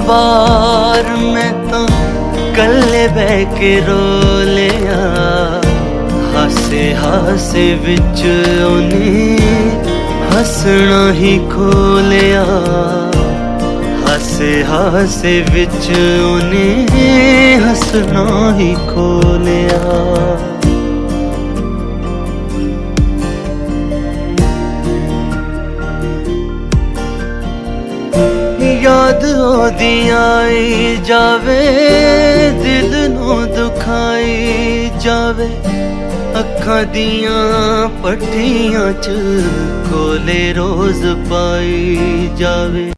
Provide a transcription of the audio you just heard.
वार मैं तो कल्ले बह के रो लिया। हासे हासे विच उन्हें हसना ही खो लिया। हासे हासे विच उन्हें हसना ही खो लिया। याद ओदी आई जावे, दिल नू दुखाई जावे। अखां दियां पट्टियां च कोले रोज पाई जावे।